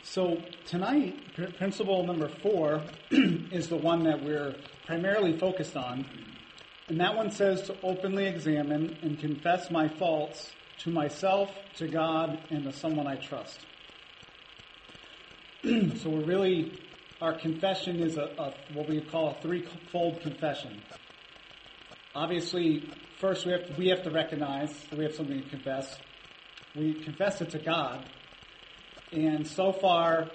So tonight, principle number 4 is the one that we're primarily focused on. And that one says to openly examine and confess my faults to myself, to God, and to someone I trust. So our confession is what we call a threefold confession. Obviously, first we have to recognize that we have something to confess. We confess it to God. And so far,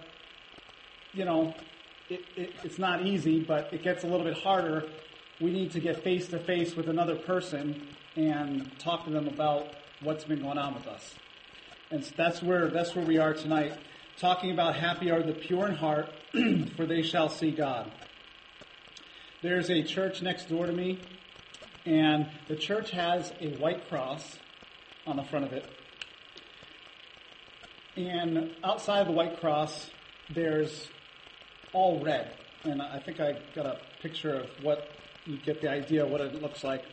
it's not easy, but it gets a little bit harder. We need to get face to face with another person and talk to them about what's been going on with us. And so that's where we are tonight, talking about happy are the pure in heart, for they shall see God. There's a church next door to me, and the church has a white cross on the front of it. And outside the white cross, there's all red. And I think I got a picture of what you get the idea of what it looks like.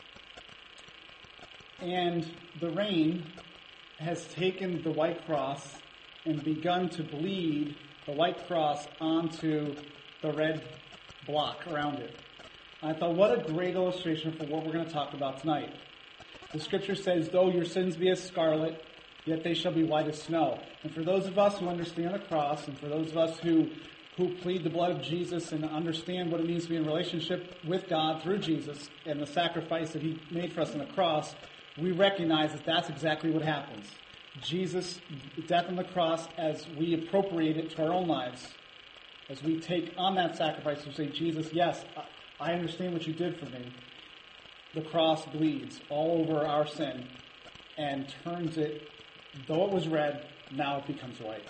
And the rain has taken the white cross and begun to bleed the white cross onto the red block around it. I thought, what a great illustration for what we're going to talk about tonight. The scripture says, though your sins be as scarlet, yet they shall be white as snow. And for those of us who understand the cross, and for those of us who plead the blood of Jesus and understand what it means to be in relationship with God through Jesus and the sacrifice that He made for us on the cross, we recognize that that's exactly what happens. Jesus' death on the cross, as we appropriate it to our own lives, as we take on that sacrifice and say, Jesus, yes, I understand what you did for me. The cross bleeds all over our sin and turns it, though it was red, now it becomes white.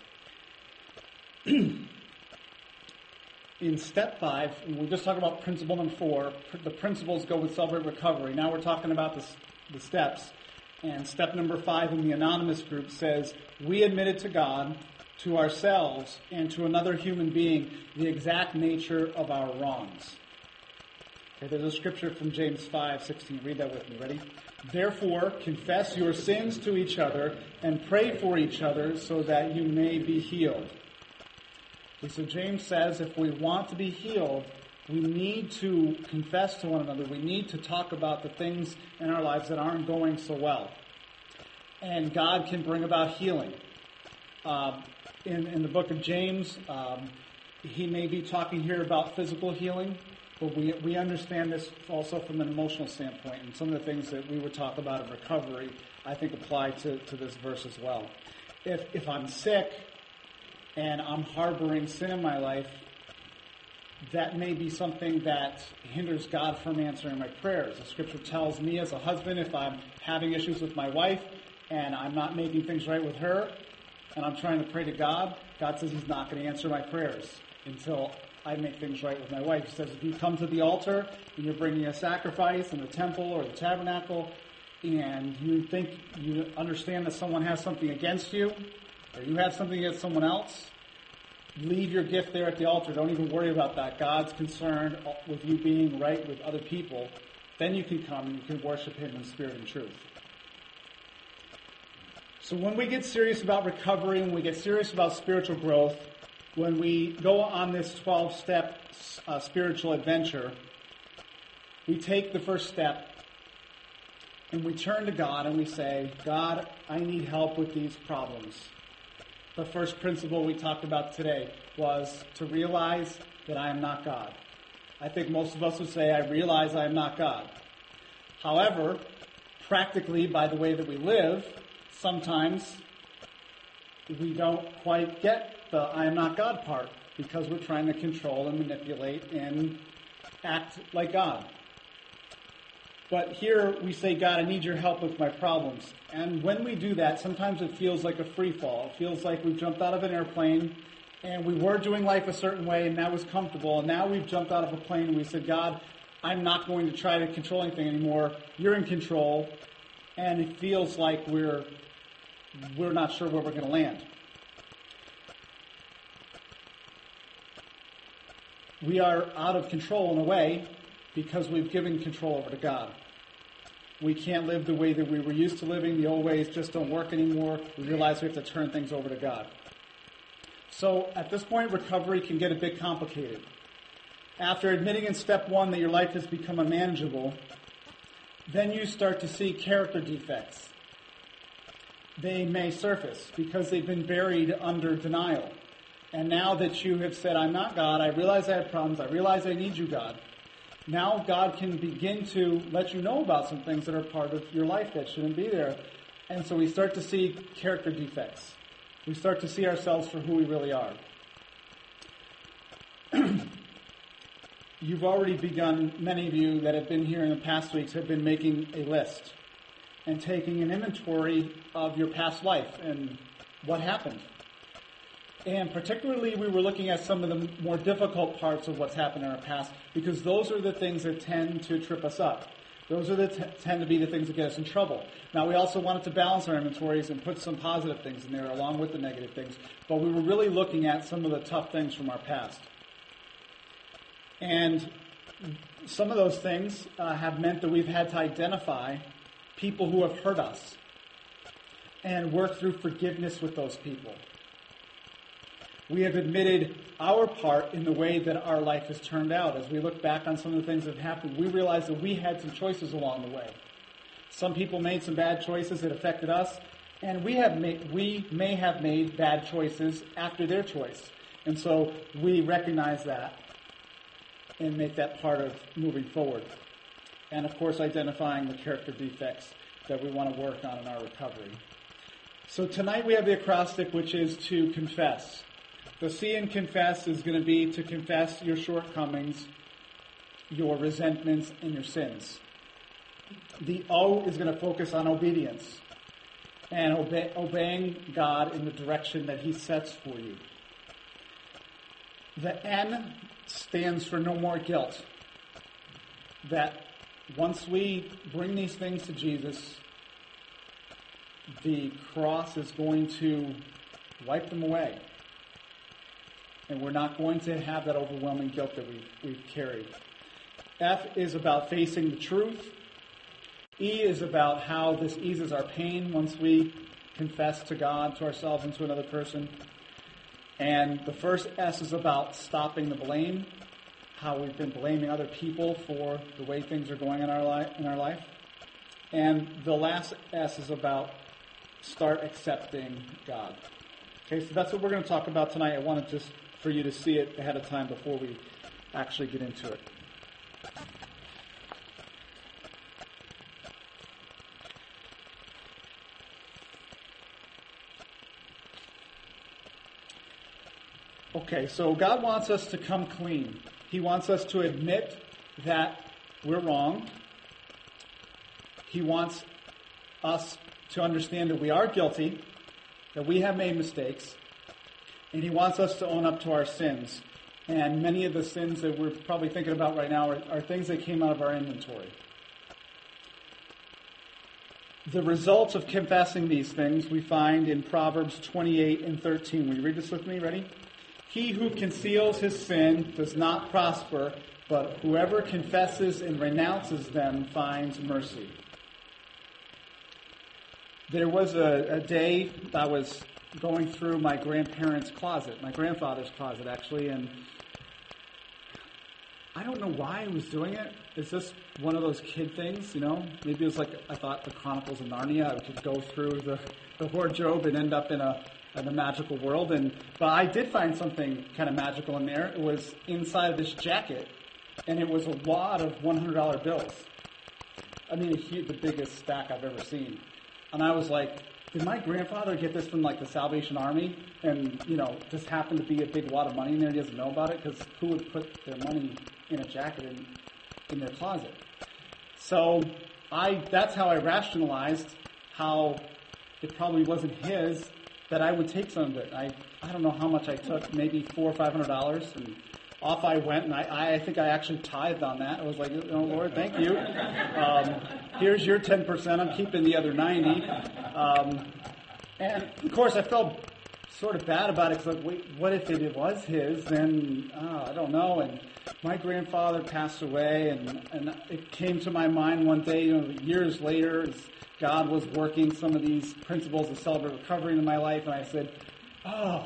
In step 5, we just talked about principle number 4. The principles go with Celebrate Recovery. Now we're talking about the steps. And step number 5 in the anonymous group says, we admitted to God, to ourselves, and to another human being the exact nature of our wrongs. Okay, there's a scripture from James 5:16. Read that with me. Ready? Therefore, confess your sins to each other and pray for each other so that you may be healed. Okay, so James says if we want to be healed, we need to confess to one another. We need to talk about the things in our lives that aren't going so well. And God can bring about healing. In the book of James, he may be talking here about physical healing, but we understand this also from an emotional standpoint. And some of the things that we would talk about in recovery, I think, apply to this verse as well. If I'm sick and I'm harboring sin in my life, that may be something that hinders God from answering my prayers. The scripture tells me as a husband, if I'm having issues with my wife and I'm not making things right with her and I'm trying to pray to God, God says He's not going to answer my prayers until I make things right with my wife. He says if you come to the altar and you're bringing a sacrifice in the temple or the tabernacle and you understand that someone has something against you or you have something against someone else, leave your gift there at the altar. Don't even worry about that. God's concerned with you being right with other people. Then you can come and you can worship Him in spirit and truth. So when we get serious about recovery, when we get serious about spiritual growth, when we go on this 12-step spiritual adventure, we take the first step and we turn to God and we say, God, I need help with these problems. The first principle we talked about today was to realize that I am not God. I think most of us would say, I realize I am not God. However, practically, by the way that we live, sometimes we don't quite get the I am not God part because we're trying to control and manipulate and act like God. But here we say, God, I need your help with my problems. And when we do that, sometimes it feels like a free fall. It feels like we've jumped out of an airplane and we were doing life a certain way and that was comfortable. And now we've jumped out of a plane and we said, God, I'm not going to try to control anything anymore. You're in control. And it feels like we're not sure where we're going to land. We are out of control in a way because we've given control over to God. We can't live the way that we were used to living. The old ways just don't work anymore. We realize we have to turn things over to God. So at this point, recovery can get a bit complicated. After admitting in step 1 that your life has become unmanageable, then you start to see character defects. They may surface because they've been buried under denial. And now that you have said, I'm not God, I realize I have problems, I realize I need you, God. Now God can begin to let you know about some things that are part of your life that shouldn't be there. And so we start to see character defects. We start to see ourselves for who we really are. You've already begun, many of you that have been here in the past weeks have been making a list and taking an inventory of your past life and what happened. And particularly we were looking at some of the more difficult parts of what's happened in our past because those are the things that tend to trip us up. Those are tend to be the things that get us in trouble. Now, we also wanted to balance our inventories and put some positive things in there along with the negative things, but we were really looking at some of the tough things from our past. And some of those things have meant that we've had to identify people who have hurt us and work through forgiveness with those people. We have admitted our part in the way that our life has turned out. As we look back on some of the things that have happened, we realize that we had some choices along the way. Some people made some bad choices that affected us, and we may have made bad choices after their choice. And so we recognize that and make that part of moving forward. And of course, identifying the character defects that we want to work on in our recovery. So tonight we have the acrostic, which is to confess. The C in confess is going to be to confess your shortcomings, your resentments, and your sins. The O is going to focus on obedience and obeying God in the direction that He sets for you. The N stands for no more guilt. That once we bring these things to Jesus, the cross is going to wipe them away. And we're not going to have that overwhelming guilt that we've carried. F is about facing the truth. E is about how this eases our pain once we confess to God, to ourselves, and to another person. And the first S is about stopping the blame, how we've been blaming other people for the way things are going in our life. And the last S is about start accepting God. Okay, so that's what we're going to talk about tonight. I wanted just for you to see it ahead of time before we actually get into it. Okay, so God wants us to come clean. He wants us to admit that we're wrong. He wants us to understand that we are guilty, that we have made mistakes, and He wants us to own up to our sins. And many of the sins that we're probably thinking about right now are things that came out of our inventory. The results of confessing these things we find in Proverbs 28 and 13. Will you read this with me? Ready? He who conceals his sin does not prosper, but whoever confesses and renounces them finds mercy. There was a day I was going through my grandparents' closet, my grandfather's closet actually, and I don't know why I was doing it. It's just one of those kid things, you know? Maybe it was like I thought the Chronicles of Narnia. I could go through the wardrobe and end up in a magical world. But I did find something kind of magical in there. It was inside of this jacket, and it was a wad of $100 bills. I mean, the biggest stack I've ever seen. And I was like, did my grandfather get this from like the Salvation Army? And, just happened to be a big wad of money in there and he doesn't know about it? Because who would put their money in a jacket in their closet? So that's how I rationalized how it probably wasn't his, that I would take some of it. I don't know how much I took, maybe $400 or $500, and off I went, and I think I actually tithed on that. I was like, Lord, thank you. Here's your 10%. I'm keeping the other 90. And of course, I felt sort of bad about it because, like, wait, what if it was his? Then I don't know. And my grandfather passed away, and it came to my mind one day, years later, as God was working some of these principles of celebrate recovery in my life, and I said,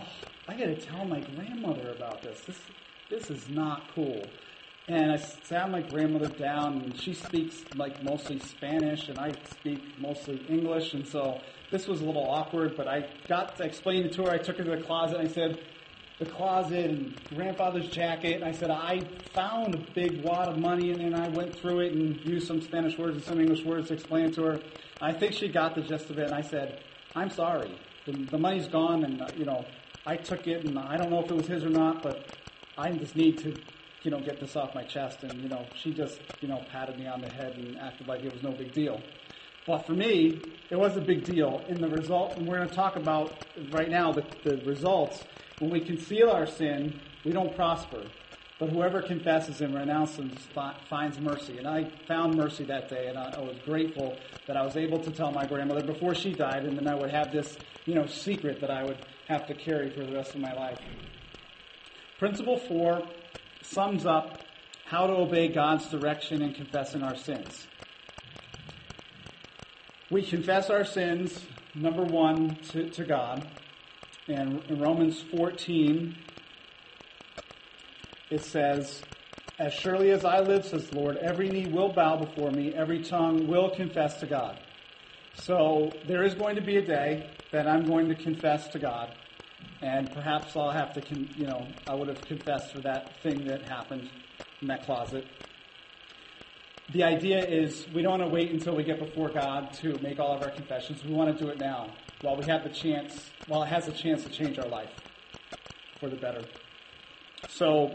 I got to tell my grandmother about this. This is not cool. And I sat my grandmother down, and she speaks like mostly Spanish, and I speak mostly English, and so this was a little awkward, but I got to explain it to her. I took her to the closet, and I said, the closet and grandfather's jacket, and I said, I found a big wad of money, and then I went through it and used some Spanish words and some English words to explain it to her. I think she got the gist of it, and I said, I'm sorry. The money's gone, and, I took it, and I don't know if it was his or not, but I just need to get this off my chest. And, she just, patted me on the head and acted like it was no big deal. But for me, it was a big deal. In the result, and we're going to talk about right now the results. When we conceal our sin, we don't prosper. But whoever confesses and renounces him finds mercy. And I found mercy that day, and I was grateful that I was able to tell my grandmother before she died, and then I would have this, secret that I would have to carry for the rest of my life. Principle 4 sums up how to obey God's direction in confessing our sins. We confess our sins, number 1, to God. And in Romans 14, it says, as surely as I live, says the Lord, every knee will bow before me, every tongue will confess to God. So there is going to be a day that I'm going to confess to God. And perhaps I'll have to, I would have confessed for that thing that happened in that closet. The idea is we don't want to wait until we get before God to make all of our confessions. We want to do it now while it has a chance to change our life for the better. So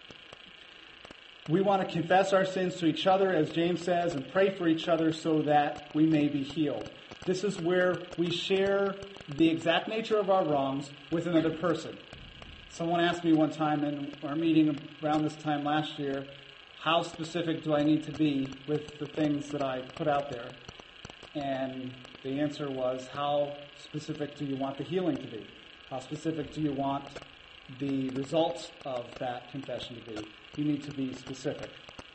we want to confess our sins to each other, as James says, and pray for each other so that we may be healed. This is where we share the exact nature of our wrongs with another person. Someone asked me one time in our meeting around this time last year, how specific do I need to be with the things that I put out there? And the answer was, how specific do you want the healing to be? How specific do you want the results of that confession to be? You need to be specific.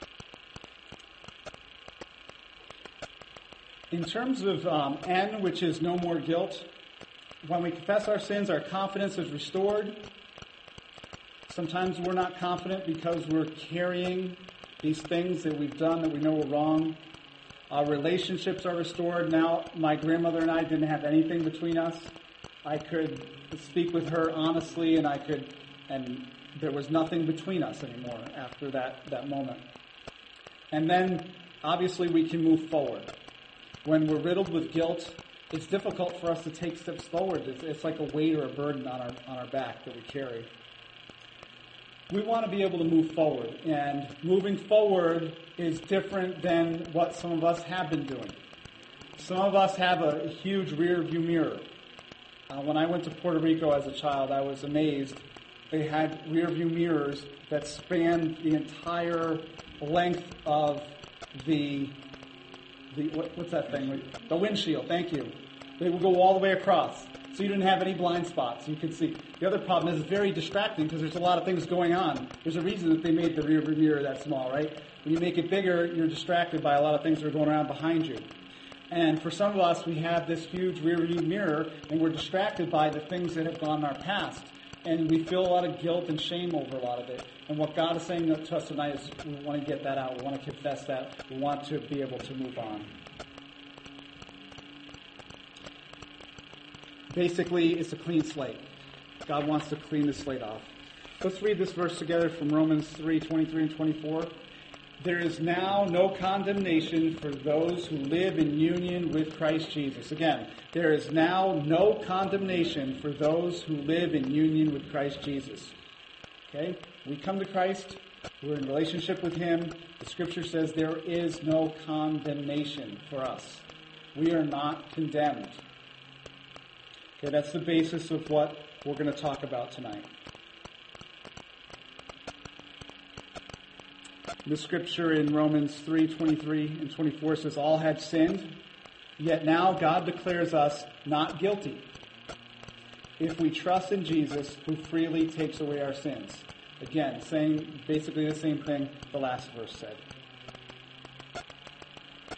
In terms of N, which is no more guilt, when we confess our sins, our confidence is restored. Sometimes we're not confident because we're carrying these things that we've done that we know are wrong. Our relationships are restored. Now, my grandmother and I didn't have anything between us. I could speak with her honestly, and there was nothing between us anymore after that moment. And then, obviously, we can move forward. When we're riddled with guilt, it's difficult for us to take steps forward. It's like a weight or a burden on our back that we carry. We want to be able to move forward, and moving forward is different than what some of us have been doing. Some of us have a huge rear view mirror. When I went to Puerto Rico as a child, I was amazed. They had rear view mirrors that spanned the entire length of what's that thing? The windshield, thank you. They would go all the way across. So you didn't have any blind spots. You could see. The other problem is it's very distracting because there's a lot of things going on. There's a reason that they made the rear view mirror that small, right? When you make it bigger, you're distracted by a lot of things that are going around behind you. And for some of us, we have this huge rear view mirror, and we're distracted by the things that have gone in our past. And we feel a lot of guilt and shame over a lot of it. And what God is saying to us tonight is we want to get that out. We want to confess that. We want to be able to move on. Basically, it's a clean slate. God wants to clean the slate off. Let's read this verse together from Romans 3:23 and 24. There is now no condemnation for those who live in union with Christ Jesus. Again, there is now no condemnation for those who live in union with Christ Jesus. Okay? We come to Christ. We're in relationship with Him. The Scripture says there is no condemnation for us. We are not condemned. Okay, that's the basis of what we're going to talk about tonight. The scripture in Romans 3:23 and 24 says, all had sinned, yet now God declares us not guilty if we trust in Jesus, who freely takes away our sins. Again, saying basically the same thing the last verse said.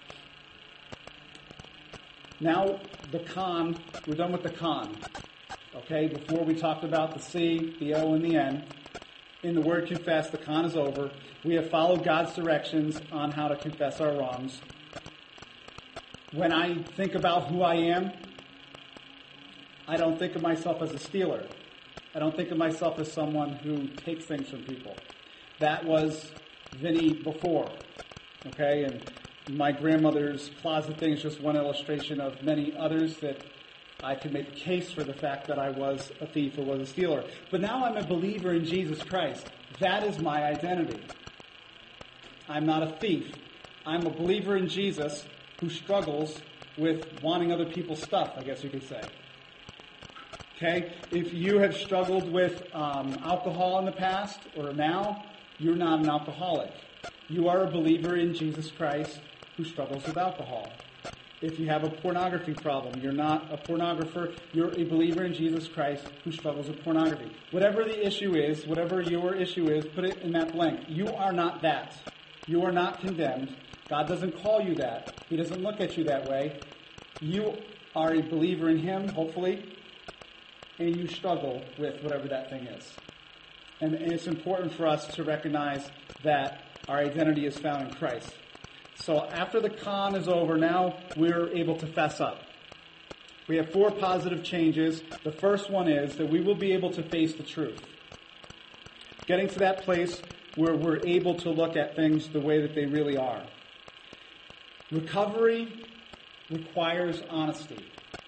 Now, we're done with the con. Okay, before we talked about the C, the O, and the N. In the word confess, the con is over. We have followed God's directions on how to confess our wrongs. When I think about who I am, I don't think of myself as a stealer. I don't think of myself as someone who takes things from people. That was Vinny before. Okay, and my grandmother's closet thing is just one illustration of many others that I could make a case for the fact that I was a thief or was a stealer. But now I'm a believer in Jesus Christ. That is my identity. I'm not a thief. I'm a believer in Jesus who struggles with wanting other people's stuff, I guess you could say. Okay? If you have struggled with alcohol in the past or now, you're not an alcoholic. You are a believer in Jesus Christ who struggles with alcohol. If you have a pornography problem, you're not a pornographer. You're a believer in Jesus Christ who struggles with pornography. Whatever the issue is, whatever your issue is, put it in that blank. You are not that. You are not condemned. God doesn't call you that. He doesn't look at you that way. You are a believer in Him, hopefully, and you struggle with whatever that thing is. And it's important for us to recognize that our identity is found in Christ. So after the con is over, now we're able to fess up. We have 4 positive changes. The first one is that we will be able to face the truth. Getting to that place where we're able to look at things the way that they really are. Recovery requires honesty.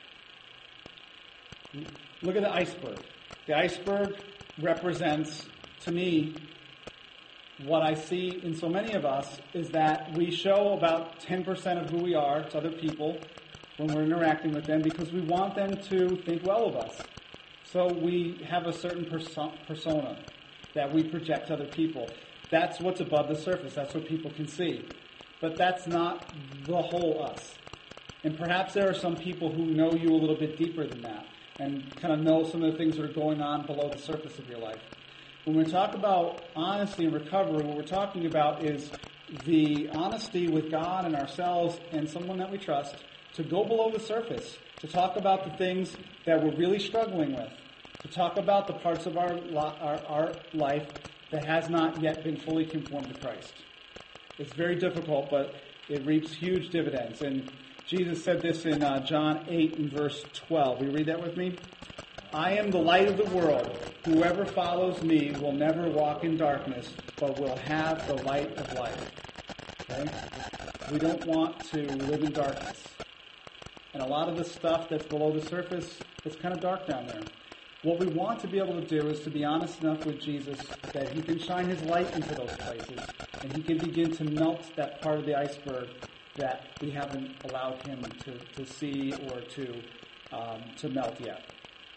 Look at the iceberg. The iceberg represents, to me, what I see in so many of us is that we show about 10% of who we are to other people when we're interacting with them because we want them to think well of us. So we have a certain persona that we project to other people. That's what's above the surface. That's what people can see. But that's not the whole us. And perhaps there are some people who know you a little bit deeper than that and kind of know some of the things that are going on below the surface of your life. When we talk about honesty and recovery, what we're talking about is the honesty with God and ourselves and someone that we trust to go below the surface, to talk about the things that we're really struggling with, to talk about the parts of our life that has not yet been fully conformed to Christ. It's very difficult, but it reaps huge dividends. And Jesus said this in John 8 and verse 12. Will you read that with me? I am the light of the world. Whoever follows me will never walk in darkness, but will have the light of life. Okay? We don't want to live in darkness. And a lot of the stuff that's below the surface, it's kind of dark down there. What we want to be able to do is to be honest enough with Jesus that He can shine His light into those places, and He can begin to melt that part of the iceberg that we haven't allowed Him to see or to melt yet.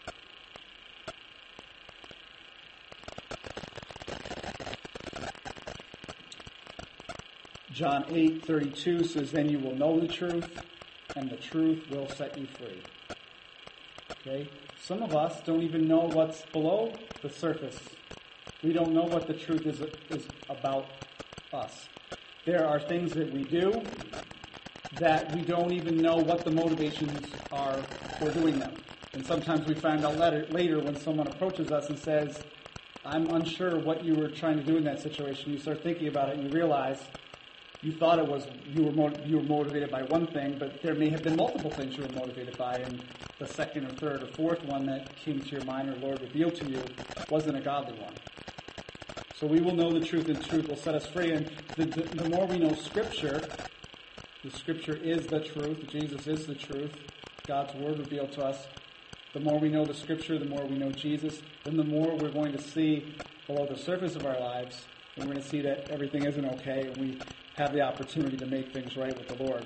John 8:32 says, "Then you will know the truth, and the truth will set you free." Okay? Some of us don't even know what's below the surface. We don't know what the truth is about us. There are things that we do that we don't even know what the motivations are for doing them. And sometimes we find out later when someone approaches us and says, "I'm unsure what you were trying to do in that situation." You start thinking about it and you realize you thought it was you were motivated by one thing, but there may have been multiple things you were motivated by, and the second or third or fourth one that came to your mind or Lord revealed to you wasn't a godly one. So we will know the truth, and truth will set us free. And the more we know Scripture, the Scripture is the truth. Jesus is the truth. God's Word revealed to us. The more we know the Scripture, the more we know Jesus, then the more we're going to see below the surface of our lives, and we're going to see that everything isn't okay, and we have the opportunity to make things right with the Lord.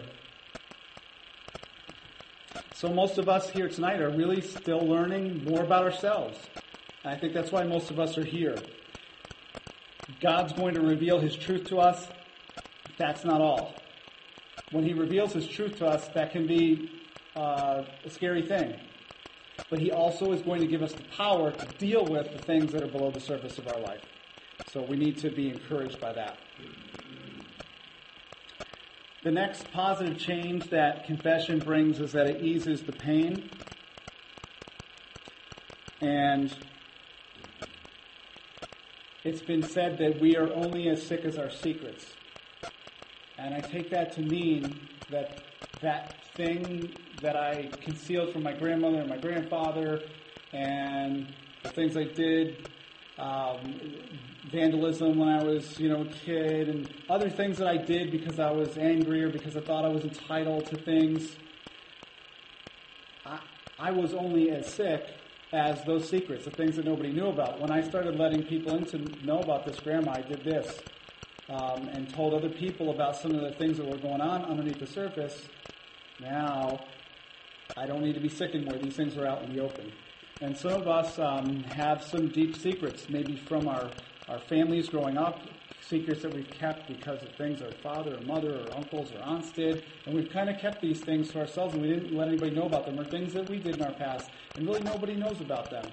So most of us here tonight are really still learning more about ourselves. And I think that's why most of us are here. God's going to reveal His truth to us. That's not all. When He reveals His truth to us, that can be a scary thing. But He also is going to give us the power to deal with the things that are below the surface of our life. So we need to be encouraged by that. The next positive change that confession brings is that it eases the pain. And it's been said that we are only as sick as our secrets. And I take that to mean that that thing that I concealed from my grandmother and my grandfather, and the things I did, vandalism when I was, a kid, and other things that I did because I was angry or because I thought I was entitled to things, I was only as sick as those secrets, the things that nobody knew about. When I started letting people in to know about this, Grandma, I did this, and told other people about some of the things that were going on underneath the surface, now I don't need to be sick anymore. These things are out in the open. And some of us have some deep secrets, maybe from our families growing up, secrets that we've kept because of things our father or mother or uncles or aunts did, and we've kind of kept these things to ourselves and we didn't let anybody know about them, or things that we did in our past, and really nobody knows about them.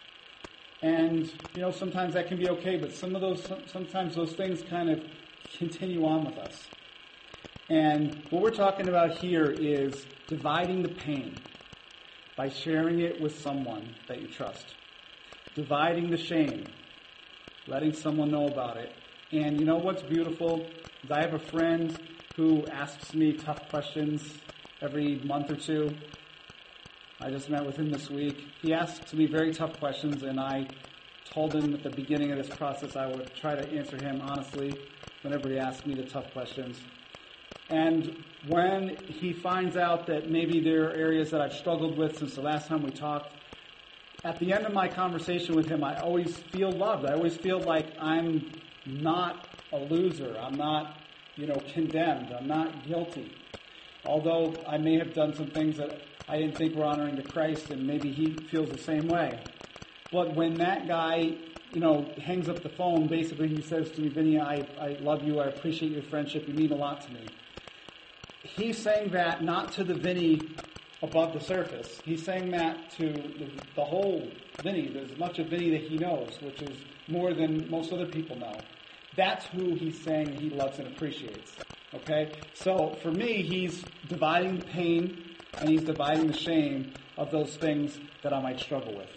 And, sometimes that can be okay, but sometimes those things kind of continue on with us. And what we're talking about here is dividing the pain by sharing it with someone that you trust. Dividing the shame, letting someone know about it. And you know what's beautiful is I have a friend who asks me tough questions every month or two. I just met with him this week. He asks me very tough questions, and I told him at the beginning of this process I would try to answer him honestly whenever he asked me the tough questions. And when he finds out that maybe there are areas that I've struggled with since the last time we talked, at the end of my conversation with him, I always feel loved. I always feel like I'm not a loser. I'm not, condemned. I'm not guilty. Although I may have done some things that I didn't think were honoring to Christ, and maybe he feels the same way. But when that guy, hangs up the phone, basically he says to me, Vinny, I love you. I appreciate your friendship. You mean a lot to me. He's saying that not to the Vinny above the surface. He's saying that to the whole Vinny. There's much of Vinny that he knows, which is more than most other people know. That's who he's saying he loves and appreciates. Okay? So for me, he's dividing the pain and he's dividing the shame of those things that I might struggle with.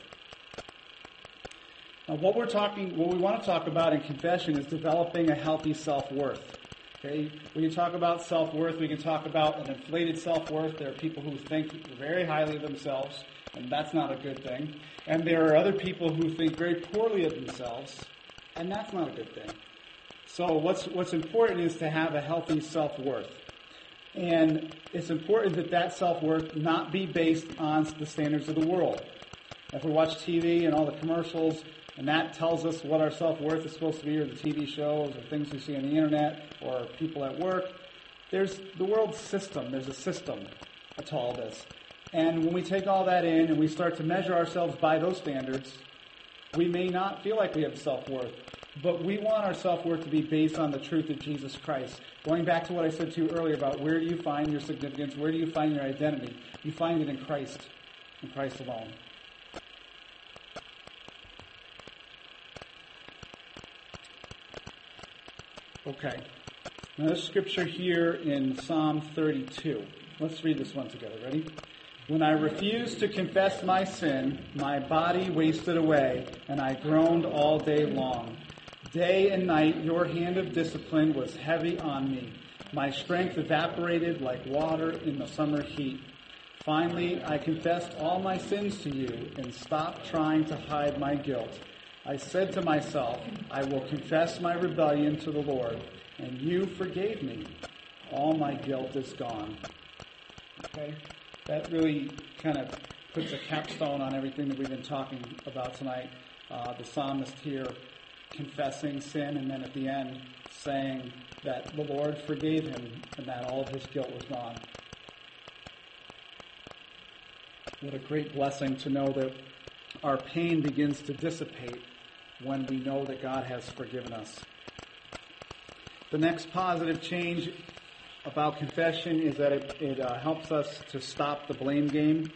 Now, what we want to talk about in confession is developing a healthy self-worth. Okay? We can talk about self-worth. We can talk about an inflated self-worth. There are people who think very highly of themselves, and that's not a good thing. And there are other people who think very poorly of themselves, and that's not a good thing. So what's important is to have a healthy self-worth. And it's important that self-worth not be based on the standards of the world. If we watch TV and all the commercials, and that tells us what our self-worth is supposed to be, or the TV shows, or things we see on the internet, or people at work, there's the world system. There's a system to all this. And when we take all that in and we start to measure ourselves by those standards, we may not feel like we have self-worth. But we want our self-worth to be based on the truth of Jesus Christ. Going back to what I said to you earlier about where do you find your significance, where do you find your identity? You find it in Christ alone. Okay. Now this scripture here in Psalm 32. Let's read this one together. Ready? When I refused to confess my sin, my body wasted away, and I groaned all day long. Day and night your hand of discipline was heavy on me. My strength evaporated like water in the summer heat. Finally, I confessed all my sins to you and stopped trying to hide my guilt. I said to myself, I will confess my rebellion to the Lord, and you forgave me. All my guilt is gone. Okay? That really kind of puts a capstone on everything that we've been talking about tonight. The psalmist here confessing sin, and then at the end saying that the Lord forgave him and that all of his guilt was gone. What a great blessing to know that our pain begins to dissipate when we know that God has forgiven us. The next positive change about confession is that it helps us to stop the blame game.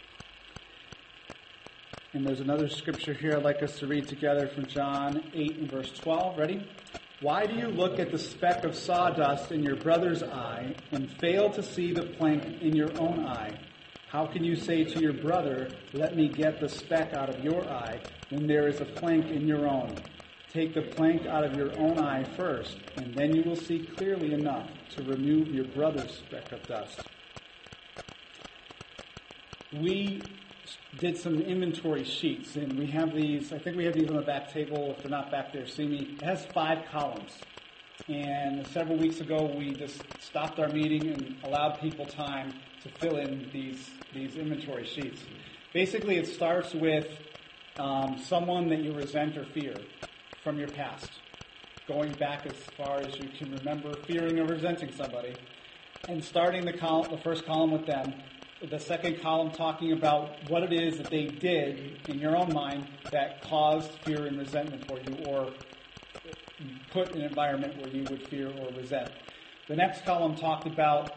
And there's another scripture here I'd like us to read together from John 8 and verse 12. Ready? Why do you look at the speck of sawdust in your brother's eye and fail to see the plank in your own eye? How can you say to your brother, let me get the speck out of your eye, when there is a plank in your own? Take the plank out of your own eye first, and then you will see clearly enough to remove your brother's speck of dust. We did some inventory sheets, and we have these, I think we have these on the back table. If they're not back there, see me. It has 5 columns. And several weeks ago, we just stopped our meeting and allowed people time to fill in these inventory sheets. Basically, it starts with someone that you resent or fear from your past, going back as far as you can remember fearing or resenting somebody, and starting the first column with them, the second column talking about what it is that they did in your own mind that caused fear and resentment for you, or put in an environment where you would fear or resent. The next column talked about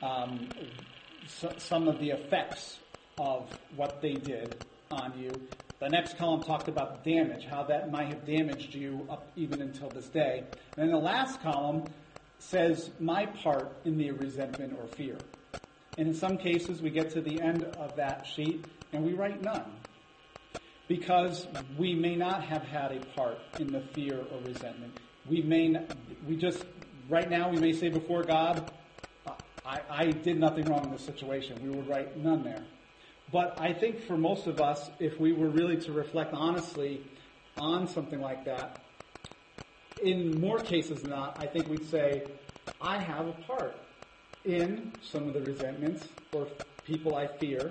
some of the effects of what they did on you. The next column talked about damage, how that might have damaged you up even until this day. And then the last column says my part in the resentment or fear. And in some cases, we get to the end of that sheet and we write none, because we may not have had a part in the fear or resentment. Right now we may say before God, I did nothing wrong in this situation. We would write none there. But I think for most of us, if we were really to reflect honestly on something like that, in more cases than not, I think we'd say, I have a part in some of the resentments or people I fear.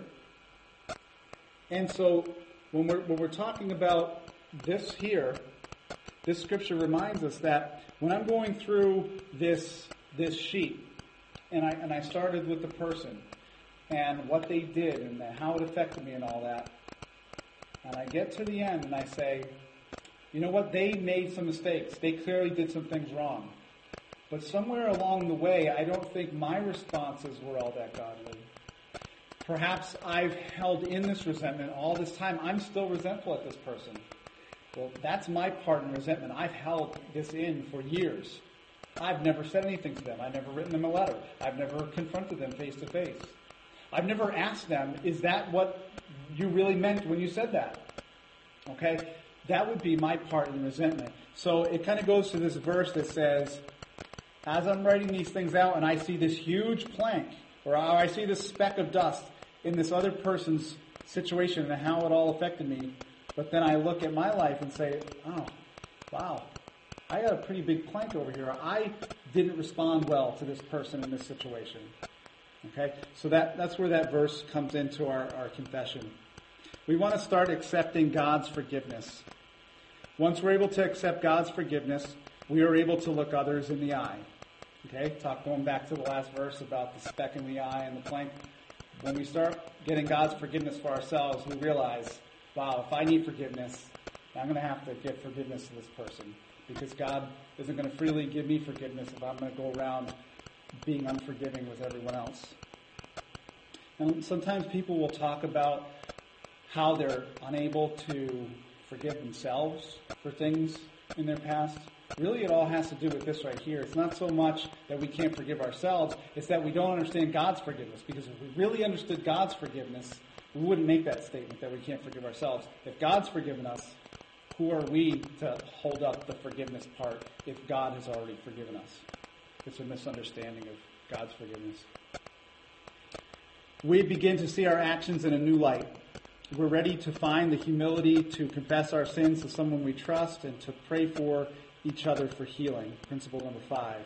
And so when we're talking about this here, this scripture reminds us that when I'm going through this sheet, and I started with the person and what they did and how it affected me and all that, and I get to the end and I say, you know what, they made some mistakes. They clearly did some things wrong. But somewhere along the way, I don't think my responses were all that godly. Perhaps I've held in this resentment all this time. I'm still resentful at this person. Well, that's my part in resentment. I've held this in for years. I've never said anything to them. I've never written them a letter. I've never confronted them face to face. I've never asked them, is that what you really meant when you said that? Okay? That would be my part in resentment. So it kind of goes to this verse that says, as I'm writing these things out and I see this huge plank, or I see this speck of dust in this other person's situation and how it all affected me, but then I look at my life and say, oh, wow, I got a pretty big plank over here. I didn't respond well to this person in this situation. Okay? So that's where that verse comes into our confession. We want to start accepting God's forgiveness. Once we're able to accept God's forgiveness, we are able to look others in the eye. Okay? Going back to the last verse about the speck in the eye and the plank. When we start getting God's forgiveness for ourselves, we realize, wow, if I need forgiveness, I'm going to have to give forgiveness to this person, because God isn't going to freely give me forgiveness if I'm going to go around being unforgiving with everyone else. And sometimes people will talk about how they're unable to forgive themselves for things in their past. Really, it all has to do with this right here. It's not so much that we can't forgive ourselves, it's that we don't understand God's forgiveness. Because if we really understood God's forgiveness, we wouldn't make that statement that we can't forgive ourselves. If God's forgiven us, who are we to hold up the forgiveness part if God has already forgiven us? It's a misunderstanding of God's forgiveness. We begin to see our actions in a new light. We're ready to find the humility to confess our sins to someone we trust and to pray for each other for healing. Principle number 5.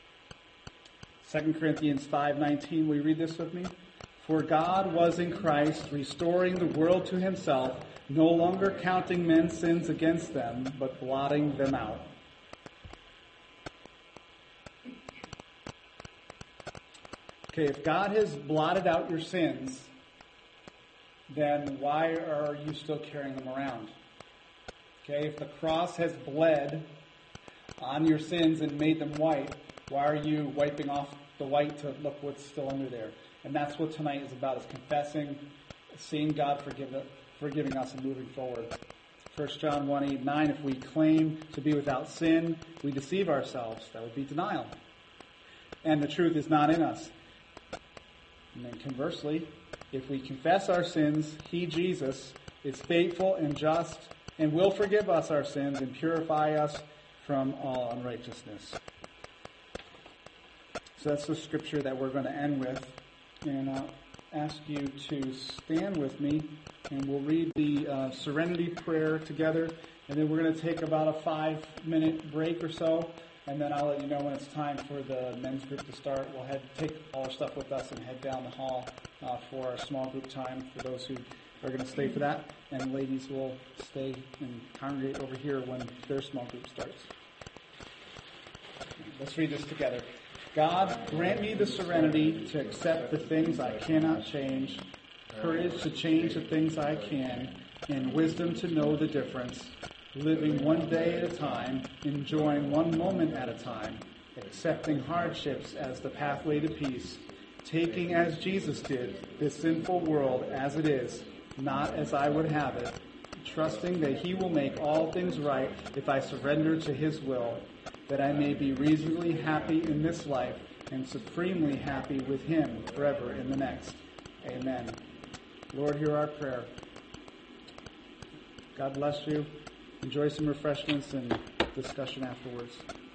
2 Corinthians 5:19. Will you read this with me? For God was in Christ, restoring the world to himself, no longer counting men's sins against them, but blotting them out. Okay, if God has blotted out your sins, then why are you still carrying them around? Okay, if the cross has bled on your sins and made them white, why are you wiping off the white to look what's still under there? And that's what tonight is about, is confessing, seeing God forgiving us and moving forward. 1 John 1:8-9, if we claim to be without sin, we deceive ourselves. That would be denial. And the truth is not in us. And then conversely, if we confess our sins, He, Jesus, is faithful and just and will forgive us our sins and purify us from all unrighteousness. So that's the scripture that we're going to end with. And I'll ask you to stand with me, and we'll read the Serenity Prayer together. And then we're going to take about a 5-minute break or so. And then I'll let you know when it's time for the men's group to start. We'll take all our stuff with us and head down the hall for our small group time for those who are going to stay for that. And ladies will stay and congregate over here when their small group starts. Let's read this together. God, grant me the serenity to accept the things I cannot change, courage to change the things I can, and wisdom to know the difference, living one day at a time, enjoying one moment at a time, accepting hardships as the pathway to peace, taking as Jesus did this sinful world as it is, not as I would have it, trusting that He will make all things right if I surrender to His will, that I may be reasonably happy in this life and supremely happy with Him forever in the next. Amen. Lord, hear our prayer. God bless you. Enjoy some refreshments and discussion afterwards.